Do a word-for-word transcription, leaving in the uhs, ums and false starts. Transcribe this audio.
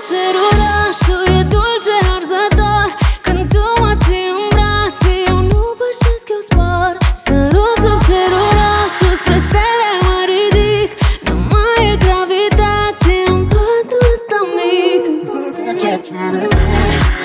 cer orașul e dulce arzător. Când tu mă ții în brațe, eu nu pășesc, eu spor. Sărut sub cer orașul, spre stele mă ridic. Nu mai e gravitație în patul ăsta mic.